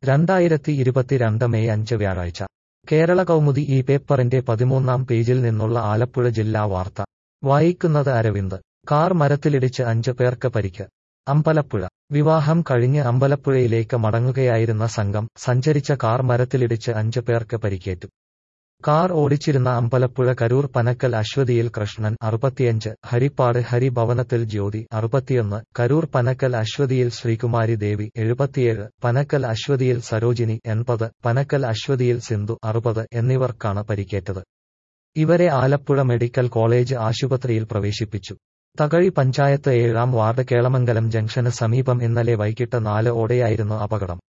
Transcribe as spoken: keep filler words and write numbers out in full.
രണ്ടായിരത്തി ഇരുപത്തിരണ്ട് മെയ് അഞ്ച് വ്യാഴാഴ്ച കേരള കൗമുദി ഈ പേപ്പറിന്റെ പതിമൂന്നാം പേജിൽ നിന്നുള്ള ആലപ്പുഴ ജില്ലാ വാർത്ത വായിക്കുന്നത് അരവിന്ദ്. കാർ മരത്തിലിടിച്ച് അഞ്ച് പേർക്ക് പരിക്ക്. അമ്പലപ്പുഴ. വിവാഹം കഴിഞ്ഞ് അമ്പലപ്പുഴയിലേക്ക് മടങ്ങുകയായിരുന്ന സംഘം സഞ്ചരിച്ച കാർ മരത്തിലിടിച്ച് അഞ്ച് പേർക്ക് പരിക്കേറ്റു. കാർ ഓടിച്ചിരുന്ന അമ്പലപ്പുഴ കരൂർ പനക്കൽ അശ്വതിയിൽ കൃഷ്ണൻ അറുപത്തിയഞ്ച്, ഹരിപ്പാട് ഹരിഭവനത്തിൽ ജ്യോതി അറുപത്തിയൊന്ന്, കരൂർ പനക്കൽ അശ്വതിയിൽ ശ്രീകുമാരി ദേവി എഴുപത്തിയേഴ്, പനക്കൽ അശ്വതിയിൽ സരോജിനി എൺപത്, പനക്കൽ അശ്വതിയിൽ സിന്ധു അറുപത് എന്നിവർക്കാണ് പരിക്കേറ്റത്. ഇവരെ ആലപ്പുഴ മെഡിക്കൽ കോളേജ് ആശുപത്രിയിൽ പ്രവേശിപ്പിച്ചു. തകഴി പഞ്ചായത്ത് ഏഴാം വാർഡ് കേളമംഗലം ജംഗ്ഷന് സമീപം ഇന്നലെ വൈകിട്ട് നാല് ഓടെയായിരുന്നു അപകടം.